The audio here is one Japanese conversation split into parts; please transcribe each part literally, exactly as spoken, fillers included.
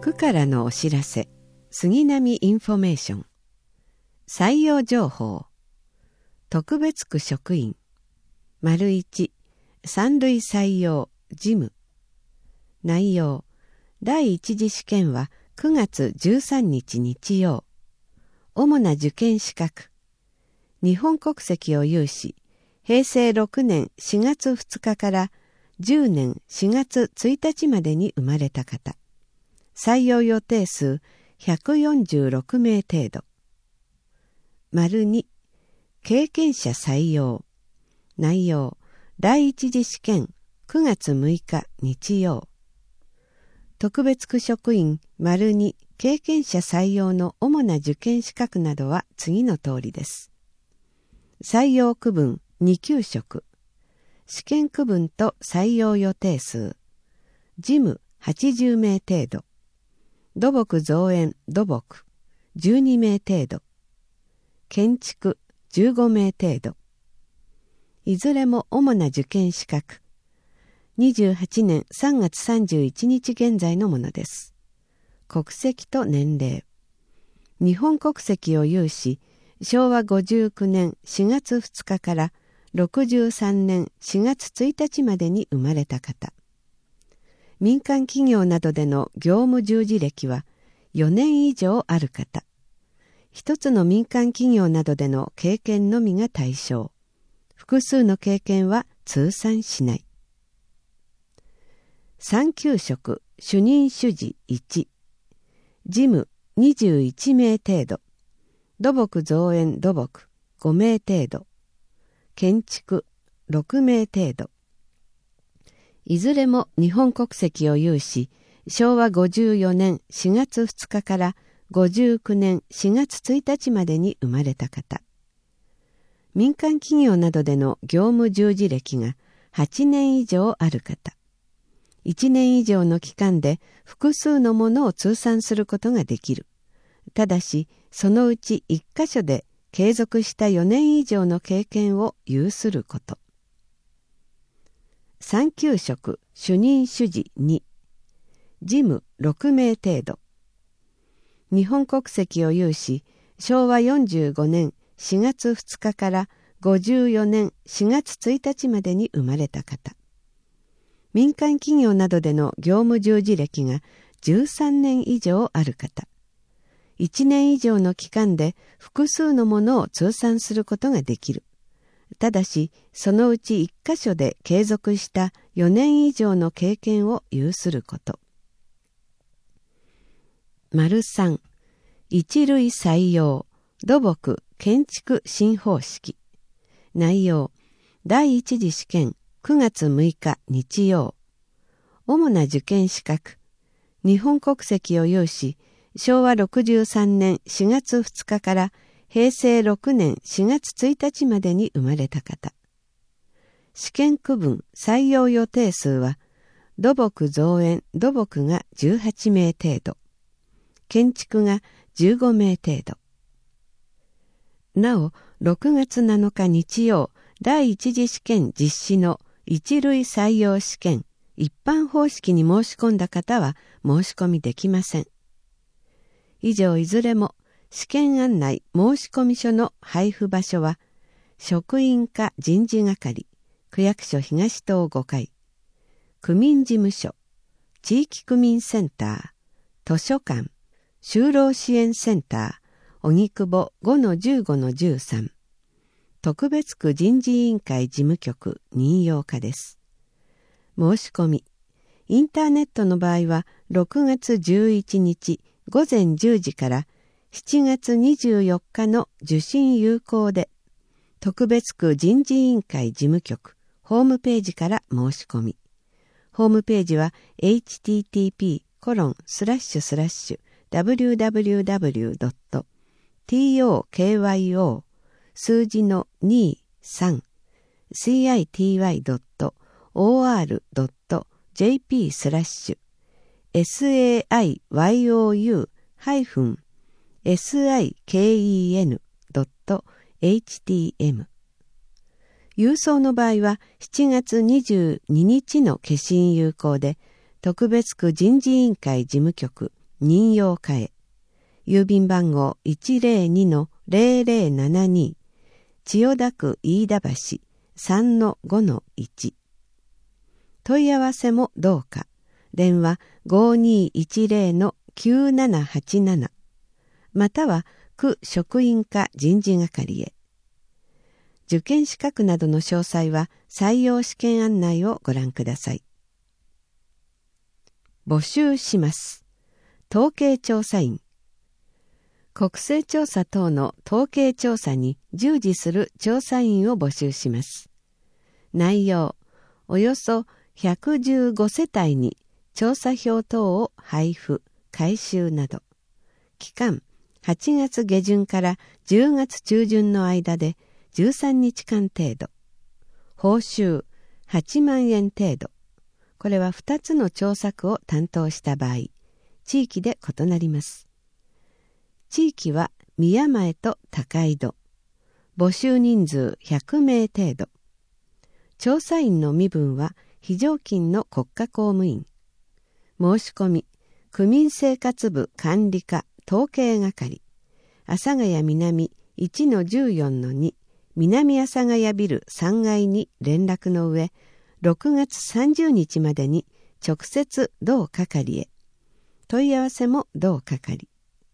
区からのお知らせ、杉並インフォメーション、採用情報、特別区職員、丸一、三類採用、事務。内容、第一次試験はくがつじゅうさんにち日曜。主な受験資格、日本国籍を有し、へいせいろくねんしがつふつかからじゅうねんしがつついたちまでに生まれた方。採用予定数ひゃくよんじゅうろくめい程度。丸に、経験者採用。内容、第一次試験くがつむいか日曜。特別区職員丸に経験者採用の主な受験資格などは次の通りです。採用区分にきゅうしょく。試験区分と採用予定数。事務はちじゅうめい程度。土木造園土木じゅうにめい程度。建築じゅうごめい程度。いずれも主な受験資格。にじゅうはちねんさんがつさんじゅういちにち現在のものです。国籍と年齢。日本国籍を有し、しょうわごじゅうきゅうねんしがつふつかからろくじゅうさんねんしがつついたちまでに生まれた方。民間企業などでの業務従事歴はよねんいじょうある方。一つの民間企業などでの経験のみが対象。複数の経験は通算しない。さんきゅうしょく主任主事いち。事務にじゅういちめい程度。土木造園土木ごめい程度。建築ろくめい程度。いずれも日本国籍を有し、しょうわごじゅうよねんしがつふつかからごじゅうきゅうねんしがつついたちまでに生まれた方。民間企業などでの業務従事歴がはちねんいじょうある方。いちねんいじょうの期間で複数のものを通算することができる。ただし、そのうちいっかしょで継続したよねんいじょうの経験を有すること。さんきゅうしょく主任主事に。事務ろくめい程度。日本国籍を有し、しょうわよんじゅうごねんしがつふつかからごじゅうよねんしがつついたちまでに生まれた方。民間企業などでの業務従事歴がじゅうさんねんいじょうある方。いちねんいじょうの期間で複数のものを通算することができる。ただし、そのうちいっかしょで継続したよねんいじょうの経験を有すること。丸さん、一類採用、土木、建築新方式。内容、第一次試験くがつむいか日曜。主な受験資格。日本国籍を有し、しょうわろくじゅうさんねんしがつふつかからへいせいろくねんしがつついたちまでに生まれた方。試験区分採用予定数は、土木造園土木がじゅうはちめい程度。建築がじゅうごめい程度。なお、ろくがつなのか日曜、第一次試験実施の一類採用試験一般方式に申し込んだ方は申し込みできません。以上いずれも試験案内申込書の配布場所は職員課人事係区役所東棟ごかい、区民事務所、地域区民センター、図書館、就労支援センター、荻窪 ごのじゅうごのじゅうさん、特別区人事委員会事務局任用課です。申し込み、インターネットの場合はろくがつじゅういちにちごぜんじゅうじからしちがつにじゅうよっかの受信有効で、特別区人事委員会事務局ホームページから申し込み。ホームページは エイチティーティーピーコロンスラッシュスラッシュダブリューダブリューダブリュードットトク数字のにさん シーアイティーワイドットオーアールドットジェーピー スラッシュ エスエーアイワイオーユー ハイフン エスアイケーイーエヌ ドット エイチティーエム。郵送の場合はしちがつにじゅうににちの消印有効で、特別区人事委員会事務局任用課へ。郵便番号 いちまるにのぜろぜろななに 千代田区飯田橋 さんのごのいち。問い合わせもどうか。電話 ごにいちぜろのきゅうななはちなな または区職員課人事係へ。受験資格などの詳細は採用試験案内をご覧ください。募集します。統計調査員。国勢調査等の統計調査に従事する調査員を募集します。内容、およそひゃくじゅうごせたいに調査票等を配布、回収など。期間、はちがつげじゅんからじゅうがつちゅうじゅんの間でじゅうさんにちかん程度。報酬、はちまんえん程度。これはふたつの調査区を担当した場合、地域で異なります。地域は宮前と高井戸。募集人数ひゃくめい程度。調査員の身分は非常勤の国家公務員。申し込み、区民生活部管理課統計係。阿佐ヶ谷南 いちのじゅうよんのに 南阿佐ヶ谷ビルさんがいに連絡の上、ろくがつさんじゅうにちまでに直接同係へ。問い合わせも同係。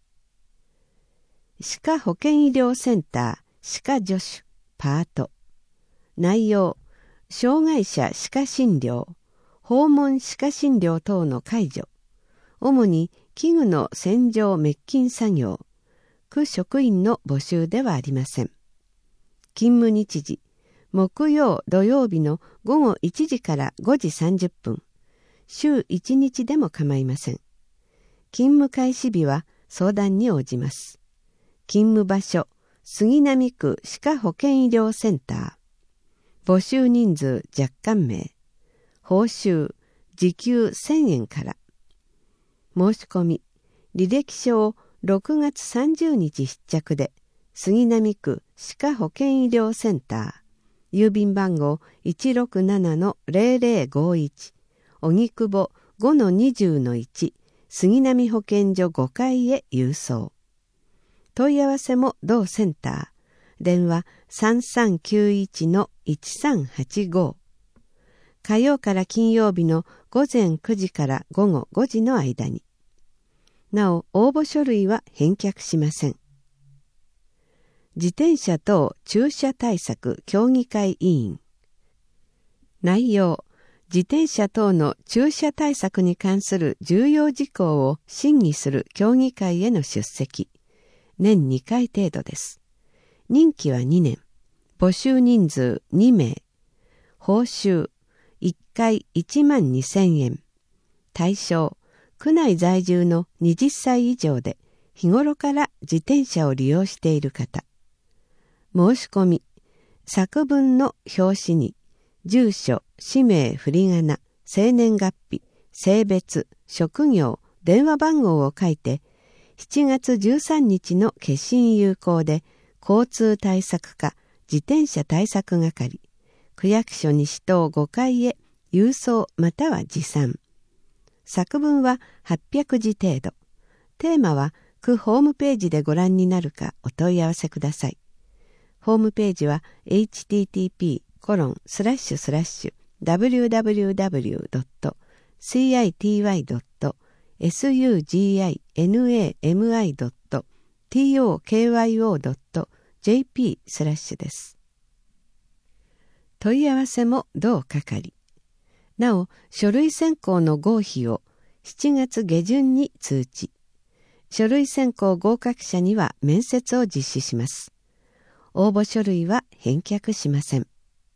歯科保健医療センター歯科助手パート。内容、障害者歯科診療、訪問歯科診療等の介助。主に器具の洗浄滅菌作業。区職員の募集ではありません。勤務日時、木曜土曜日のごごいちじからごじさんじゅっぷん。週いちにちでも構いません。勤務開始日は相談に応じます。勤務場所、杉並区歯科保健医療センター。募集人数若干名。報酬、時給せんえんから。申し込み、履歴書をろくがつさんじゅうにち出着で、杉並区歯科保健医療センター。郵便番号 いちろくななのぜろぜろごいち。荻窪 ごのにじゅうのいち。杉並保健所ごかいへ郵送。問い合わせも同センター。電話 さんさんきゅういちのいちさんはちご。火曜から金曜日のごぜんくじからごごごじの間に。なお、応募書類は返却しません。自転車等駐車対策協議会委員。内容、自転車等の駐車対策に関する重要事項を審議する協議会への出席。年にかい程度です。任期はにねん。募集人数にめい。報酬いっかいいちまんにせんえん。対象、区内在住のはたち以上で日頃から自転車を利用している方。申し込み、作文の表紙に住所、氏名、振り仮名、生年月日、性別、職業、電話番号を書いてしちがつじゅうさんにちの決心有効で交通対策課自転車対策係区役所西棟ごかいへ郵送または持参。作文ははっぴゃくじ程度。テーマは区ホームページでご覧になるかお問い合わせください。ホームページは エイチティーティーピーコロンスラッシュスラッシュダブリューダブリューダブリュードットシーアイティーワイドットエスユージーアイエヌエーエムアイドットティーオーケーワイオードットジェーピースラッシュです。問い合わせも同係。なお、書類選考の合否をしちがつげじゅんに通知。書類選考合格者には面接を実施します。応募書類は返却しません。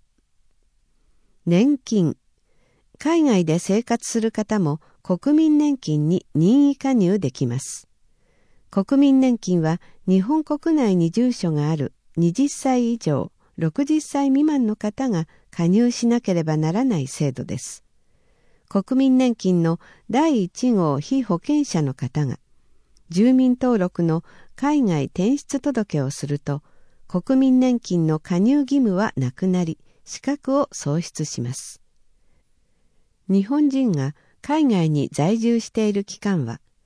年金。海外で生活する方も国民年金に任意加入できます。国民年金は日本国内に住所があるはたち以上、ろくじゅっさい未満の方が加入しなければならない制度です。国民年金のだいいち号被保険者の方が住民登録の海外転出届をすると国民年金の加入義務はなくなり資格を喪失します。日本人が海外に在住している期間は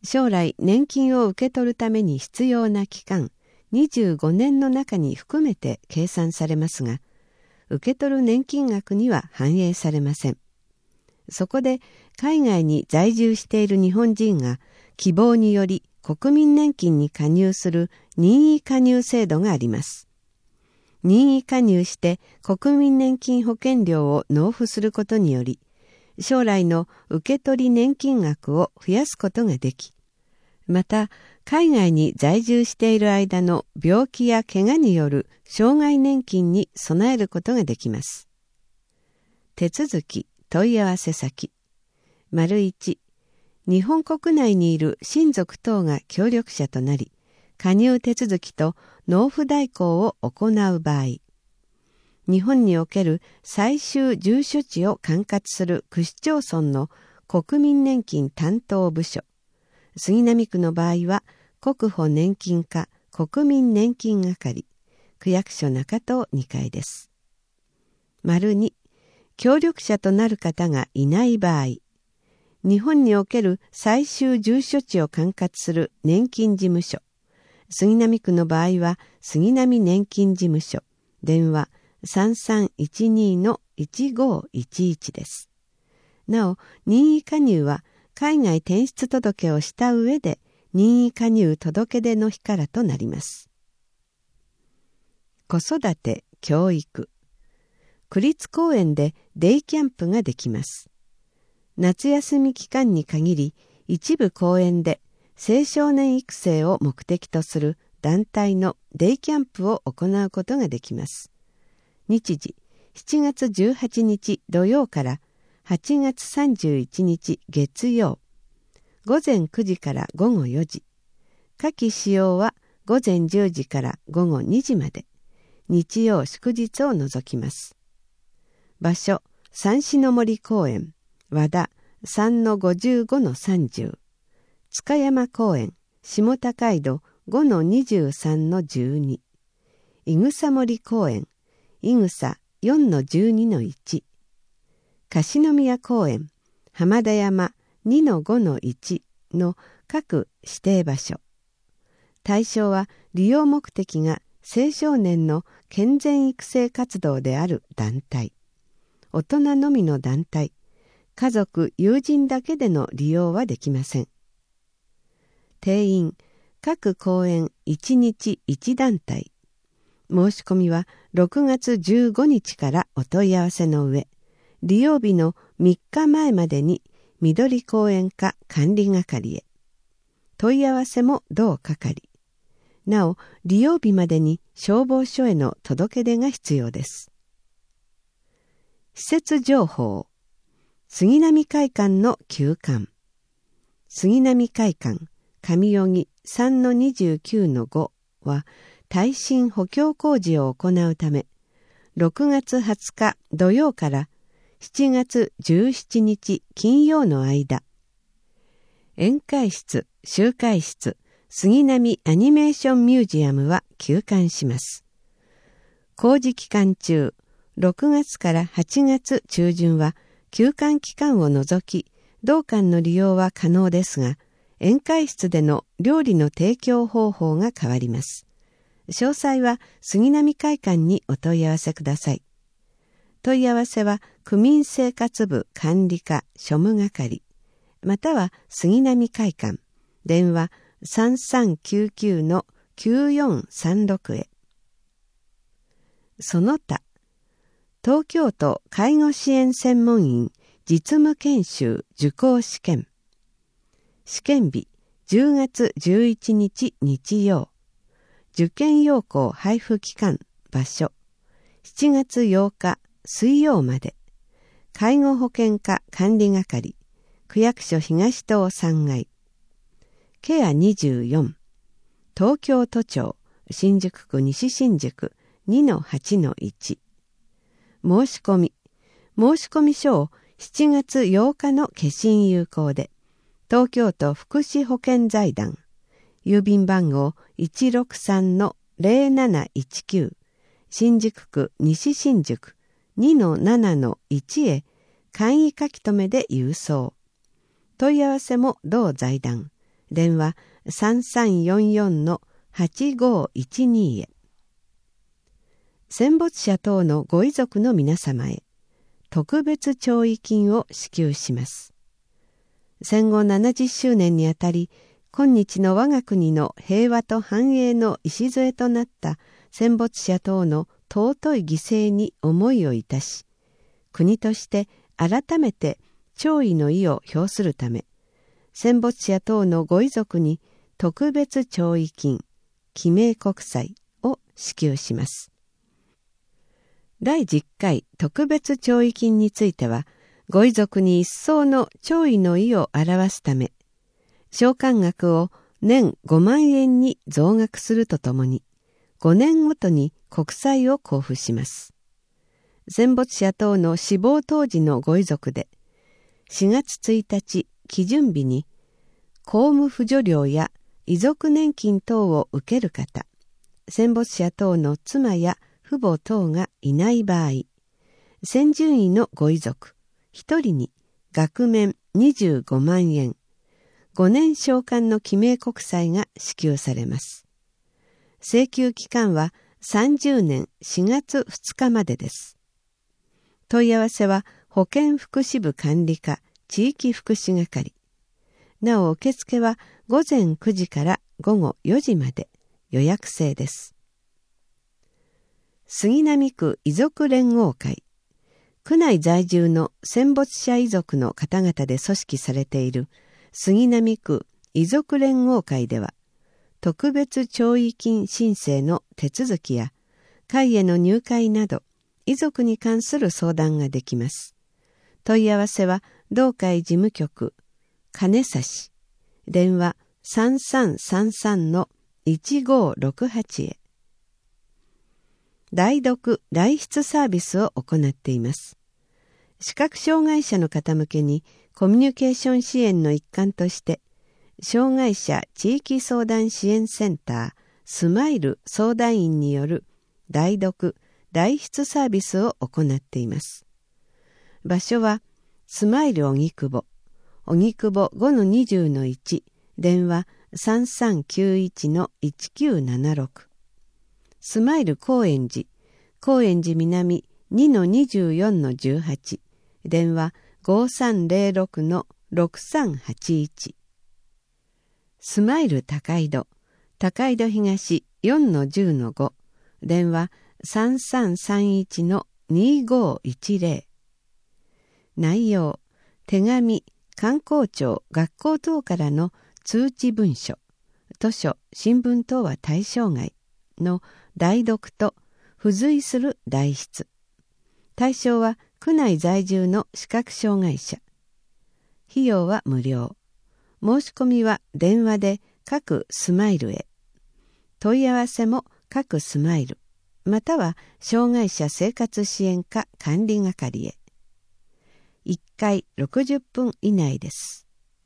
将来年金を受け取るために必要な期間にじゅうごねんの中に含めて計算されますが、受け取る年金額には反映されません。そこで海外に在住している日本人が希望により国民年金に加入する任意加入制度があります。任意加入して国民年金保険料を納付することにより、将来の受け取り年金額を増やすことができ、また海外に在住している間の病気や怪我による障害年金に備えることができます。手続き問い合わせ先。丸いち、日本国内にいる親族等が協力者となり、加入手続きと納付代行を行う場合、日本における最終住所地を管轄する区市町村の国民年金担当部署、杉並区の場合は国保年金課国民年金係、区役所中東にかいです。丸に、協力者となる方がいない場合、日本における最終住所地を管轄する年金事務所、杉並区の場合は杉並年金事務所、電話さんさんいちにのいちごいちいちです。なお、任意加入は海外転出届をした上で任意加入届出の日からとなります。子育て・教育。区立公園でデイキャンプができます。夏休み期間に限り、一部公園で青少年育成を目的とする団体のデイキャンプを行うことができます。日時、しちがつじゅうはちにち土曜からはちがつさんじゅういちにち月曜、ごぜんくじからごごよじ、夏季使用はごぜんじゅうじからごごにじまで、日曜祝日を除きます。場所、三種の森公園、和田 さんのごじゅうごのさんじゅう、塚山公園、下高井戸 ごのにじゅうさんのじゅうに、いぐさ森公園、いぐさ よんのじゅうにのいち、樫宮公園、浜田山 にのごのいち の各指定場所。対象は利用目的が青少年の健全育成活動である団体、大人のみの団体、家族・友人だけでの利用はできません。定員、各公園いちにちいち団体。申し込みはろくがつじゅうごにちからお問い合わせの上、利用日のみっかまえまでに緑公園課管理係へ。問い合わせも同係。なお、利用日までに消防署への届け出が必要です。施設情報。杉並会館の休館。杉並会館上代木 さんのにじゅうきゅうのご は耐震補強工事を行うため、ろくがつはつか土曜からしちがつじゅうしちにち金曜の間、宴会室、集会室、杉並アニメーションミュージアムは休館します。工事期間中、ろくがつからはちがつちゅうじゅんは休館期間を除き、同館の利用は可能ですが、宴会室での料理の提供方法が変わります。詳細は杉並会館にお問い合わせください。問い合わせは区民生活部管理課庶務係、または杉並会館、電話 さんさんきゅうきゅうのきゅうよんさんろく へ。その他、東京都介護支援専門員実務研修受講試験。試験日じゅうがつじゅういちにち日曜。受験要項配布期間、場所。しちがつようか水曜まで。介護保険課管理係。区役所東棟さんがい。ケアにじゅうよん。東京都庁新宿区西新宿 にのはちのいち。申し込み。申し込み書をしちがつようかの消印有効で、東京都福祉保険財団、郵便番号 いちろくさんのぜろなないちきゅう、新宿区西新宿 にのななのいち へ簡易書留で郵送。問い合わせも同財団、 電話さんさんよんよんのはちごいちにへ。戦没者等のご遺族の皆様へ特別弔意金を支給します。戦後ななじゅっしゅうねんにあたり、今日の我が国の平和と繁栄の礎となった戦没者等の尊い犠牲に思いをいたし、国として改めて弔意の意を表するため、戦没者等のご遺族に特別弔意金、記名国債を支給します。だいじゅっかい特別弔意金については、ご遺族に一層の弔意の意を表すため、償還額を年ごまんえんに増額するとともに、ごねんごとに国債を交付します。戦没者等の死亡当時のご遺族で、しがつついたち基準日に、公務扶助料や遺族年金等を受ける方、戦没者等の妻や父母等がいない場合、戦順位のご遺族ひとりに額面にじゅうごまんえん、ごねん償還の記名国債が支給されます。請求期間はさんじゅうねんしがつふつかまでです。問い合わせは保健福祉部管理課地域福祉係。なお受付はごぜんくじからごごよじまで、予約制です。杉並区遺族連合会。区内在住の戦没者遺族の方々で組織されている杉並区遺族連合会では、特別弔意金申請の手続きや会への入会など遺族に関する相談ができます。問い合わせは同会事務局金指、電話さんさんさんさんのいちごろくはちへ。代読代筆サービスを行っています。視覚障害者の方向けにコミュニケーション支援の一環として、障害者地域相談支援センタースマイル相談員による代読代筆サービスを行っています。場所はスマイル荻窪、荻窪 ごのにじゅうのいち、電話さんさんきゅういちのいちきゅうななろく。スマイル高円寺、高円寺南 にのにじゅうよんのじゅうはち、電話ごさんぜろろくのろくさんはちいち。スマイル高井戸、高井戸東 よんのじゅうのご、電話さんさんさんいちのにごいちぜろ。内容、手紙、官公庁、学校等からの通知文書、図書、新聞等は対象外の代読と付随する代筆。対象は区内在住の視覚障害者。費用は無料。申し込みは電話で各スマイルへ。問い合わせも各スマイル、または障害者生活支援課管理係へ。いっかいろくじゅっぷん以内です。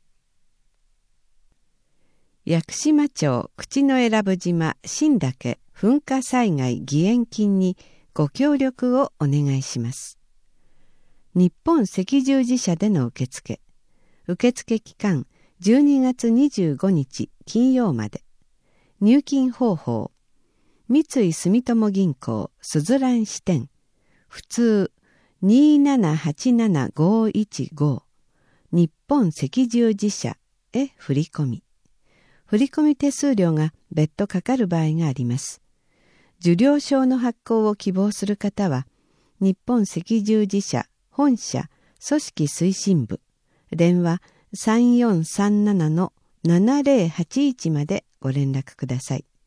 屋久島町口永良部島新岳噴火災害義援金にご協力をお願いします。日本赤十字社での受付。受付期間じゅうにがつにじゅうごにち金曜まで。入金方法。三井住友銀行すずらん支店。普通にーななはちななごいちご。日本赤十字社へ振り込み。振込手数料が別途かかる場合があります。受領証の発行を希望する方は、日本赤十字社本社組織推進部、電話さんよんさんななのななぜろはちいちまでご連絡ください。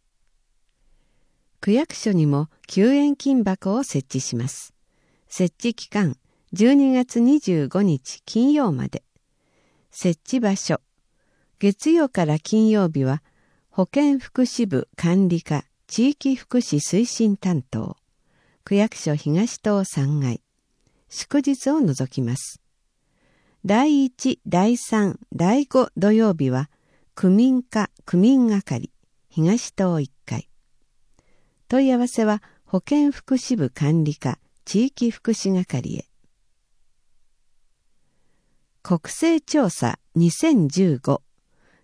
区役所にも救援金箱を設置します。設置期間じゅうにがつにじゅうごにち金曜まで。設置場所。月曜から金曜日は保健福祉部管理課地域福祉推進担当、区役所東棟さんがい、祝日を除きます。だいいち、だいさん、だいご土曜日は区民課区民係東棟いっかい。問い合わせは保健福祉部管理課地域福祉係へ。国勢調査にせんじゅうご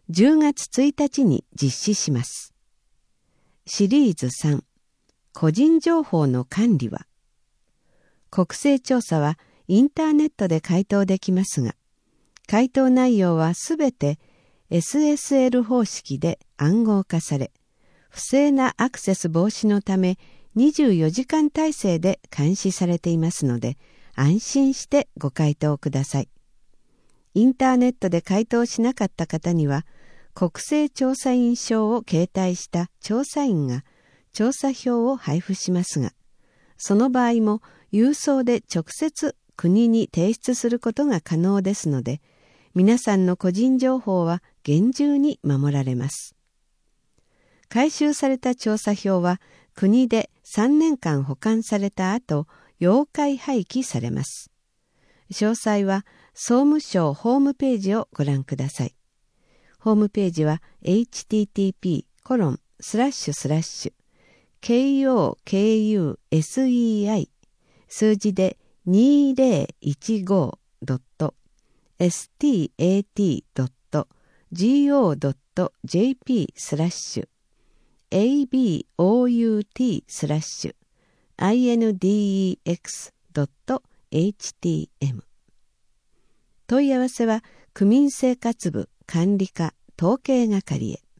じゅうがつついたちに実施します。シリーズさん、個人情報の管理は、国勢調査はインターネットで回答できますが、回答内容はすべて エスエスエル 方式で暗号化され、不正なアクセス防止のためにじゅうよじかん体制で監視されていますので、安心してご回答ください。インターネットで回答しなかった方には、国勢調査員証を携帯した調査員が調査票を配布しますが、その場合も郵送で直接国に提出することが可能ですので、皆さんの個人情報は厳重に守られます。回収された調査票は国でさんねんかん保管された後、要介廃棄されます。詳細は総務省ホームページをご覧ください。ホームページは エイチティーティーピーコロンスラッシュスラッシュ ケーオーケーユーエスイーアイ 数字で にせんじゅうご ドット エスティーエーティー ドット ジーオー ドット ジェーピー スラッシュ エービーオーユーティー スラッシュ アイエヌディーイーエックス ドット エイチティーエム 問い合わせは区民生活部管理課統計係へ。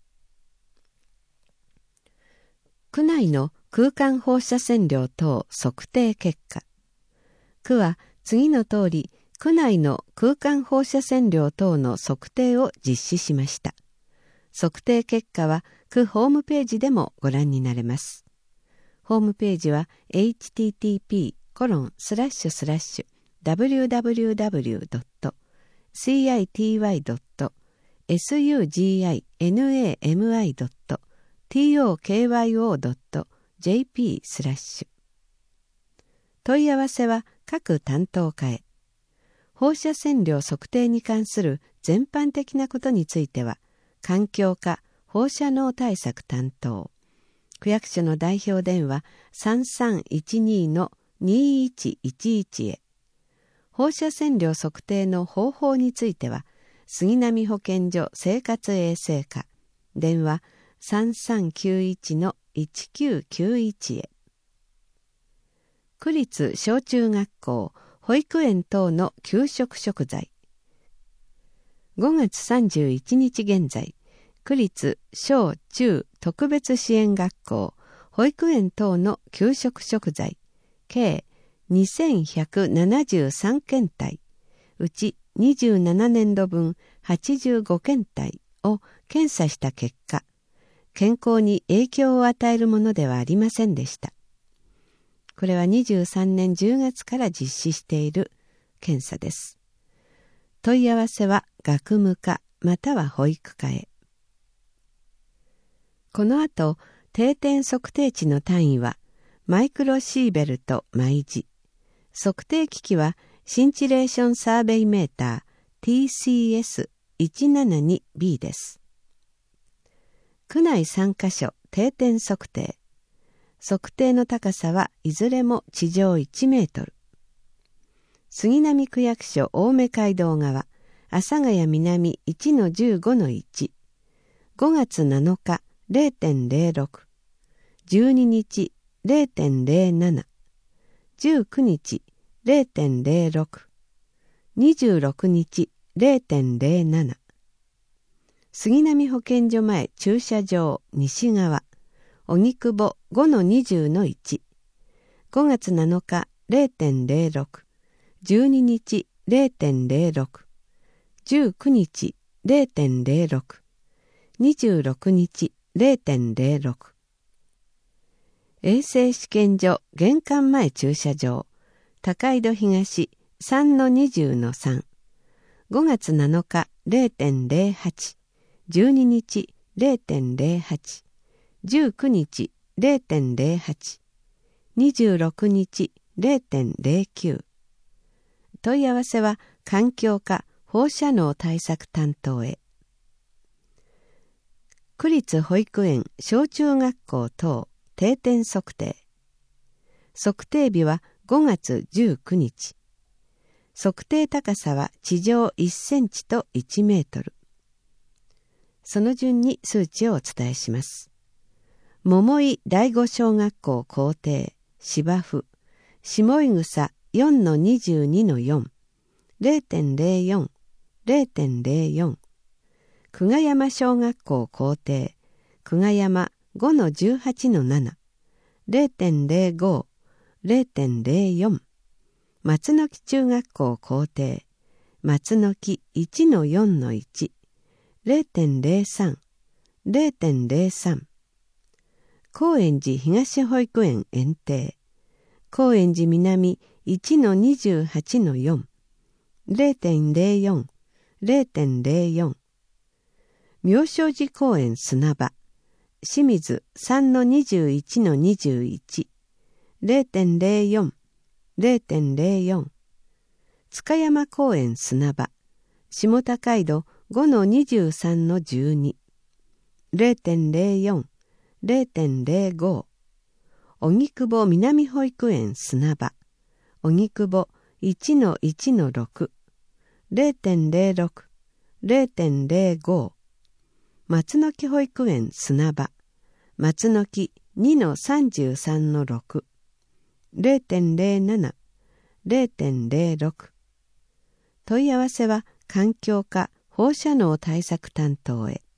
区内の空間放射線量等測定結果。区は次の通り区内の空間放射線量等の測定を実施しました。測定結果は区ホームページでもご覧になれます。ホームページは エイチティーティーピーコロンスラッシュスラッシュ ダブリューダブリューダブリュー ドット シーアイティーワイ ドット エスユージーアイエヌエーエムアイ ドット ティーオーケーワイオー ドット ジェーピー スラッシュ。問い合わせは各担当課へ。放射線量測定に関する全般的なことについては、環境課放射能対策担当。区役所の代表電話 さんさんいちに のにいちいちいち へ。放射線量測定の方法については、杉並保健所生活衛生課電話 さんさんきゅういち のいちきゅうきゅういち へ。区立小中学校保育園等の給食食材。ごがつさんじゅういちにち現在、区立小中特別支援学校保育園等の給食食材計にせんひゃくななじゅうさんけんたい、うちにじゅうななねんどぶんはちじゅうごけんたいを検査した結果、健康に影響を与えるものではありませんでした。これはにじゅうさんねんじゅうがつから実施している検査です。問い合わせは学務課または保育課へ。この後、定点測定値の単位はマイクロシーベルト毎時。測定機器はシンチレーションサーベイメーター ティーシーエスいちななにビー です。区内さんかしょ定点測定。測定の高さはいずれも地上いちメートル。杉並区役所青梅街道側、阿佐ヶ谷南 いちのじゅうごのいち。ごがつなのか れいてんれいろく。じゅうににち れいてんれいなな。じゅうくにち れいてんれいろく。にじゅうろくにち れいてんれいなな。杉並保健所前駐車場西側、荻窪 ごのにじゅうのいち。ごがつなのか れいてんれいろく。じゅうににち れいてんれいろく。じゅうくにち れいてんれいろく。にじゅうろくにち れいてんれいろく。衛生試験所玄関前駐車場高井戸東 さんのにじゅうのさん。ごがつなのか れいてんれいはち。じゅうににち れいてんれいはち。じゅうくにち れいてんれいはち。にじゅうろくにち れいてんれいきゅう。問い合わせは環境課放射能対策担当へ。区立保育園小中学校等定点測定。測定日はごがつじゅうくにち。測定高さは地上いっセンチといちメートル。 その順に数値をお伝えします。桃井第五小学校校庭芝生下井草 よんのにじゅうにのよん れいてんれいよん れいてんれいよん 久我山小学校校庭久我山 ごのじゅうはちのなな れいてんれいご れいてんれいよん 松の木中学校校庭松の木 いちのよんのいち れいてんれいさん れいてんれいさん 高円寺東保育園園庭高円寺南 いちのにじゅうはちのよん れいてんれいよん れいてんれいよん 妙正寺公園砂場清水 さんのにじゅういちのにじゅういち れいてんれいよん れいてんれいよん 塚山公園砂場下高井戸 ごのにじゅうさんのじゅうに れいてんれいよん れいてんれいご 荻窪南保育園砂場荻窪 いちのいちのろく れいてんれいろく れいてんれいご 松の木保育園砂場松の木 にのさんじゅうさんのろく れいてんれいなな れいてんれいろく 問い合わせは環境課放射能対策担当へ。